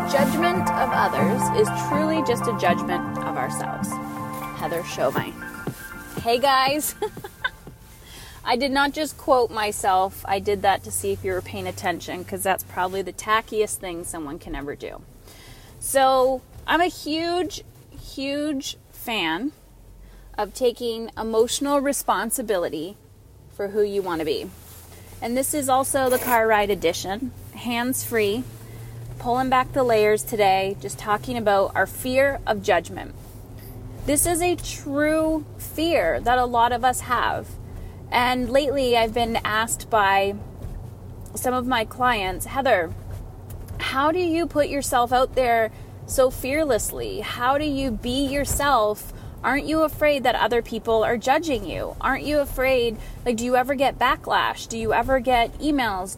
Judgment of others is truly just a judgment of ourselves. Heather Chauvin. Hey guys. I did not just quote myself. I did that to see if you were paying attention, because that's probably the tackiest thing someone can ever do. So I'm a huge fan of taking emotional responsibility for who you want to be. And this is also the car ride edition, hands-free, pulling back the layers today, just talking about our fear of judgment. This is a true fear that a lot of us have. And lately I've been asked by some of my clients, Heather, how do you put yourself out there so fearlessly? How do you be yourself? Aren't you afraid that other people are judging you? Aren't you afraid, do you ever get backlash? Do you ever get emails?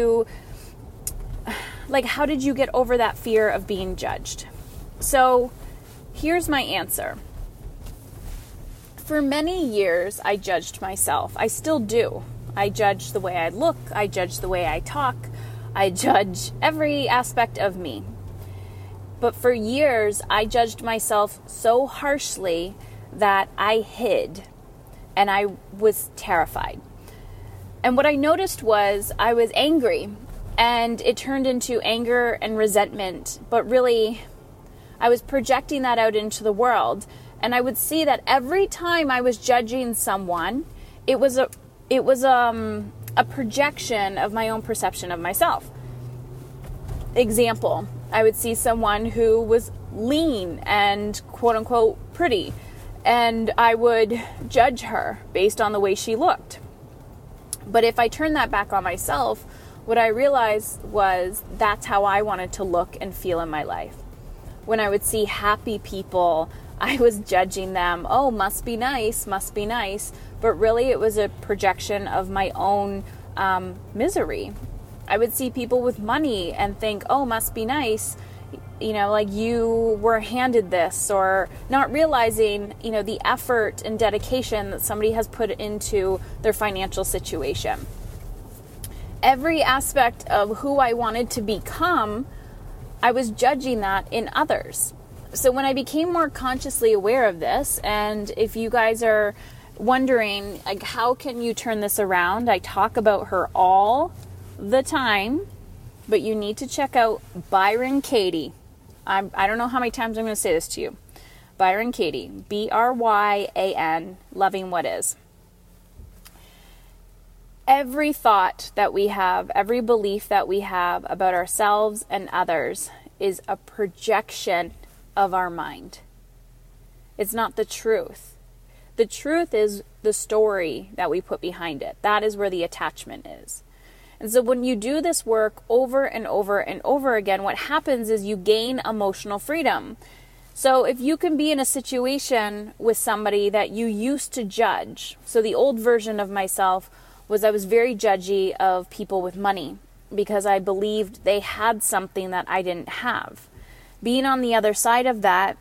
How did you get over that fear of being judged? So here's my answer. For many years, I judged myself. I still do. I judge the way I look. I judge the way I talk. I judge every aspect of me. But for years, I judged myself so harshly that I hid, and I was terrified. And what I noticed was I was angry, and it turned into anger and resentment. But really, I was projecting that out into the world. And I would see that every time I was judging someone, it was a projection of my own perception of myself. Example, I would see someone who was lean and quote unquote pretty, and I would judge her based on the way she looked. But if I turned that back on myself, what I realized was that's how I wanted to look and feel in my life. When I would see happy people, I was judging them. Oh, must be nice. But really it was a projection of my own misery. I would see people with money and think, oh, must be nice. You were handed this, or not realizing, the effort and dedication that somebody has put into their financial situation. Every aspect of who I wanted to become, I was judging that in others. So when I became more consciously aware of this, and if you guys are wondering, how can you turn this around? I talk about her all the time, but you need to check out Byron Katie. I don't know how many times I'm going to say this to you. Byron Katie, Bryan, Loving What Is. Every thought that we have, every belief that we have about ourselves and others is a projection of our mind. It's not the truth. The truth is the story that we put behind it. That is where the attachment is. And so when you do this work over and over and over again, what happens is you gain emotional freedom. So if you can be in a situation with somebody that you used to judge. So the old version of myself was I was very judgy of people with money because I believed they had something that I didn't have. Being on the other side of that,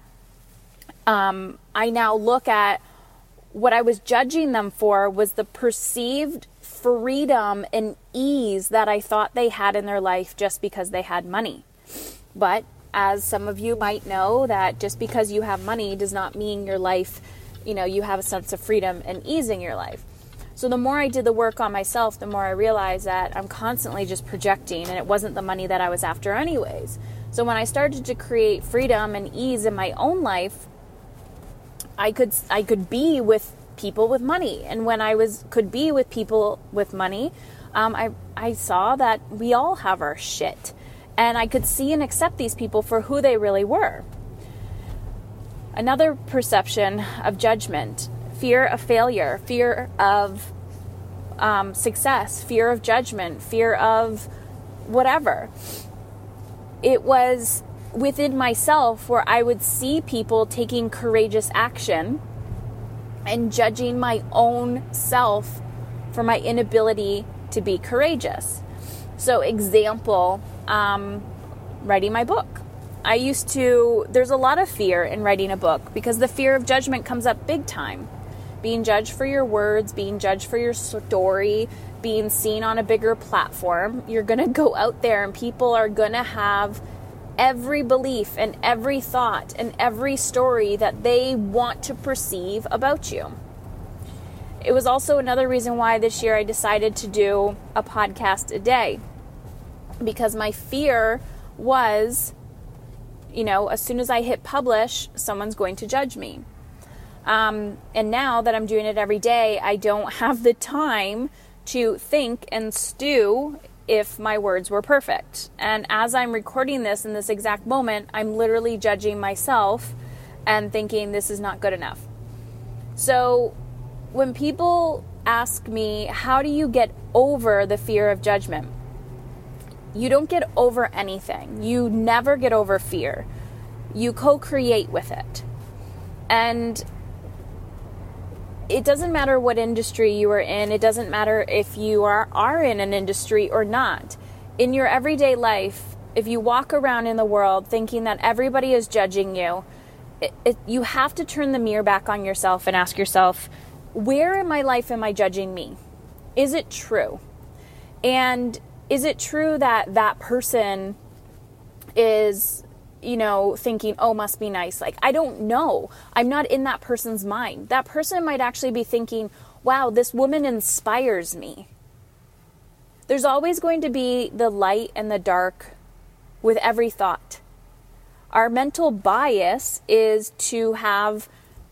I now look at what I was judging them for was the perceived freedom and ease that I thought they had in their life just because they had money. But as some of you might know, that just because you have money does not mean your life, you have a sense of freedom and ease in your life. So the more I did the work on myself, the more I realized that I'm constantly just projecting, and it wasn't the money that I was after anyways. So when I started to create freedom and ease in my own life, I could be with people with money. And when I could be with people with money, I saw that we all have our shit. And I could see and accept these people for who they really were. Another perception of judgment, fear of failure, fear of success, fear of judgment, fear of whatever. It was within myself where I would see people taking courageous action and judging my own self for my inability to be courageous. So example, writing my book. There's a lot of fear in writing a book because the fear of judgment comes up big time. Being judged for your words, being judged for your story, being seen on a bigger platform. You're going to go out there and people are going to have every belief and every thought and every story that they want to perceive about you. It was also another reason why this year I decided to do a podcast a day, because my fear was, as soon as I hit publish, someone's going to judge me. And now that I'm doing it every day, I don't have the time to think and stew if my words were perfect. And as I'm recording this in this exact moment, I'm literally judging myself and thinking this is not good enough. So when people ask me, how do you get over the fear of judgment? You don't get over anything. You never get over fear. You co-create with it. And it doesn't matter what industry you are in. It doesn't matter if you are in an industry or not. In your everyday life, if you walk around in the world thinking that everybody is judging you, you have to turn the mirror back on yourself and ask yourself, where in my life am I judging me? Is it true? And is it true that that person is, thinking, oh, must be nice? Like, I don't know. I'm not in that person's mind. That person might actually be thinking, wow, this woman inspires me. There's always going to be the light and the dark with every thought. Our mental bias is to have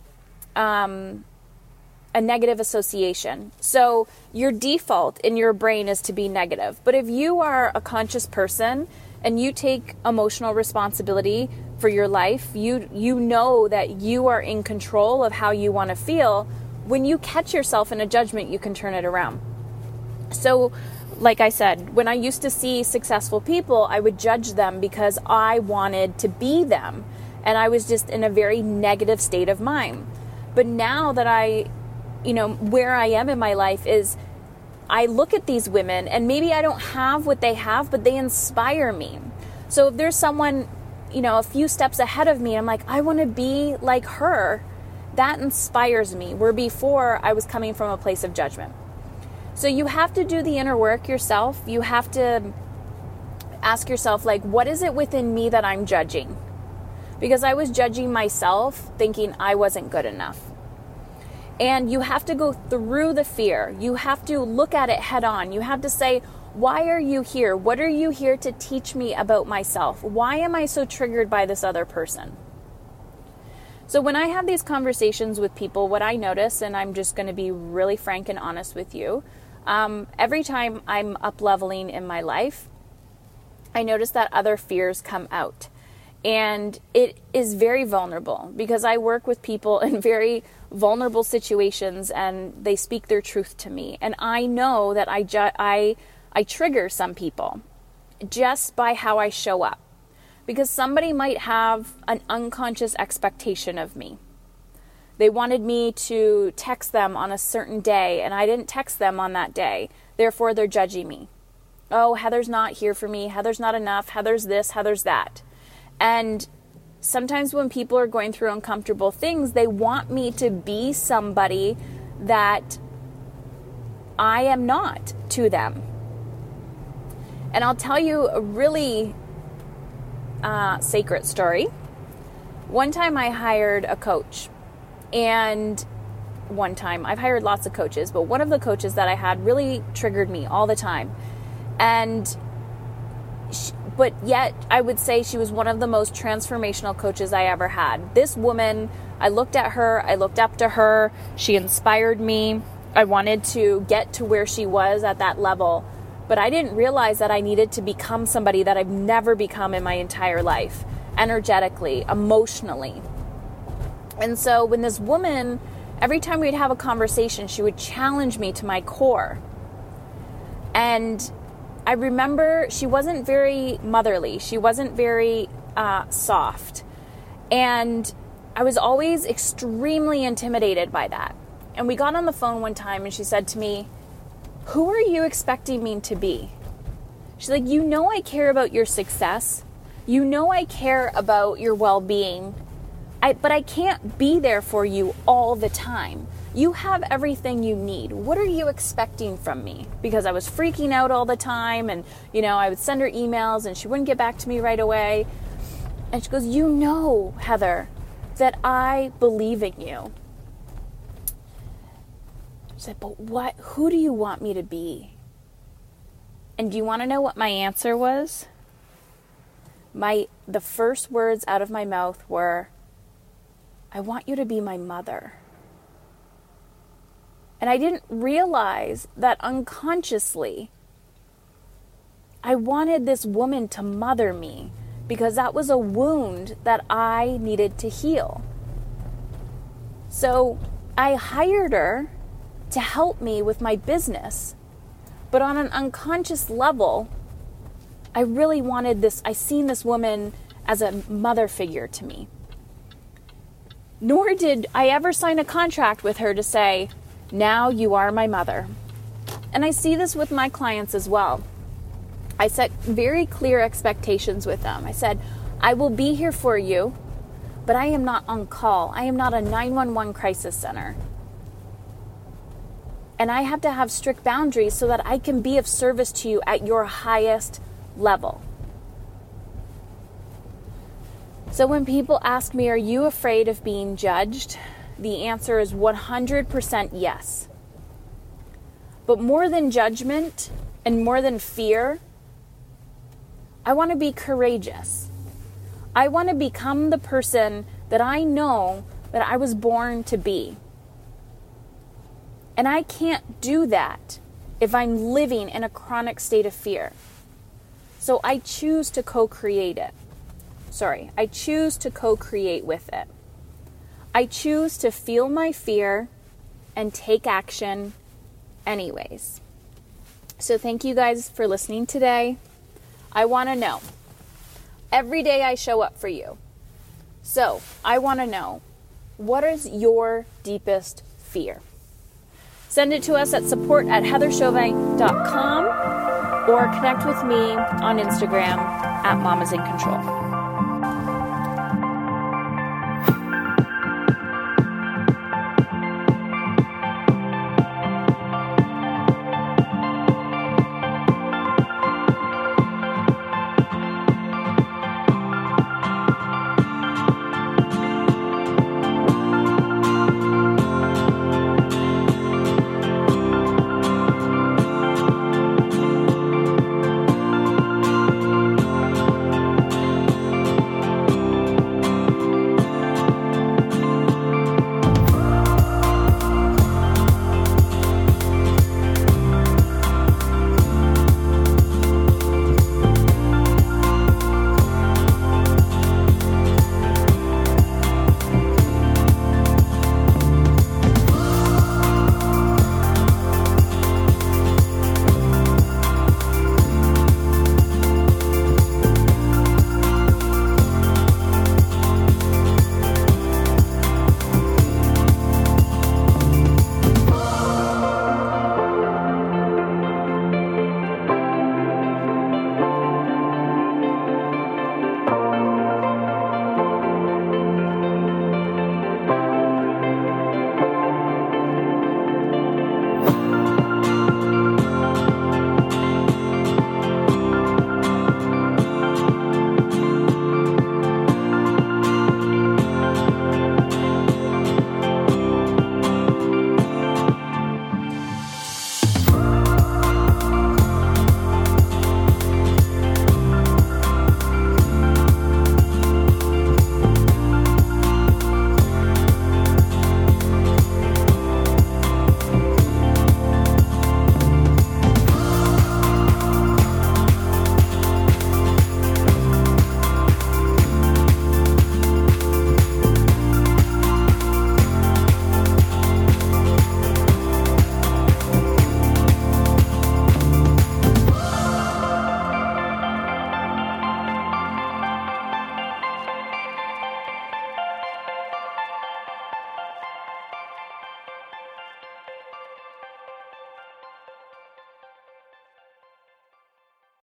a negative association. So your default in your brain is to be negative. But if you are a conscious person and you take emotional responsibility for your life, you know that you are in control of how you want to feel. When you catch yourself in a judgment, you can turn it around. So, like I said, when I used to see successful people, I would judge them because I wanted to be them. And I was just in a very negative state of mind. But now that where I am in my life is I look at these women and maybe I don't have what they have, but they inspire me. So if there's someone, a few steps ahead of me, I'm like, I want to be like her. That inspires me, where before I was coming from a place of judgment. So you have to do the inner work yourself. You have to ask yourself, what is it within me that I'm judging? Because I was judging myself, thinking I wasn't good enough. And you have to go through the fear. You have to look at it head on. You have to say, why are you here? What are you here to teach me about myself? Why am I so triggered by this other person? So when I have these conversations with people, what I notice, and I'm just going to be really frank and honest with you, every time I'm up-leveling in my life, I notice that other fears come out. And it is very vulnerable because I work with people in very vulnerable situations and they speak their truth to me. And I know that I trigger some people just by how I show up, because somebody might have an unconscious expectation of me. They wanted me to text them on a certain day and I didn't text them on that day. Therefore, they're judging me. Oh, Heather's not here for me. Heather's not enough. Heather's this, Heather's that. And sometimes when people are going through uncomfortable things, they want me to be somebody that I am not to them. And I'll tell you a really sacred story. One time I hired a coach, and I've hired lots of coaches, but one of the coaches that I had really triggered me all the time. But yet I would say she was one of the most transformational coaches I ever had. This woman, I looked at her, I looked up to her, she inspired me. I wanted to get to where she was at that level, but I didn't realize that I needed to become somebody that I've never become in my entire life, energetically, emotionally. And so when this woman, every time we'd have a conversation, she would challenge me to my core. And I remember she wasn't very motherly. She wasn't very soft. And I was always extremely intimidated by that. And we got on the phone one time and she said to me, who are you expecting me to be? She's like, I care about your success. I care about your well-being. But I can't be there for you all the time. You have everything you need. What are you expecting from me? Because I was freaking out all the time and, I would send her emails and she wouldn't get back to me right away. And she goes, you know, Heather, that I believe in you. I said, but who do you want me to be? And do you want to know what my answer was? The first words out of my mouth were, I want you to be my mother. And I didn't realize that unconsciously, I wanted this woman to mother me because that was a wound that I needed to heal. So I hired her to help me with my business. But on an unconscious level, I really wanted this. I seen this woman as a mother figure to me. Nor did I ever sign a contract with her to say, now you are my mother. And I see this with my clients as well. I set very clear expectations with them. I said, I will be here for you, but I am not on call. I am not a 911 crisis center. And I have to have strict boundaries so that I can be of service to you at your highest level. So when people ask me, are you afraid of being judged? The answer is 100% yes. But more than judgment and more than fear, I want to be courageous. I want to become the person that I know that I was born to be. And I can't do that if I'm living in a chronic state of fear. So I choose to co-create it. I choose to co-create with it. I choose to feel my fear and take action anyways. So thank you guys for listening today. I want to know. Every day I show up for you. So I want to know, what is your deepest fear? Send it to us at support@heatherchauvin.com or connect with me on Instagram @Mamas in Control.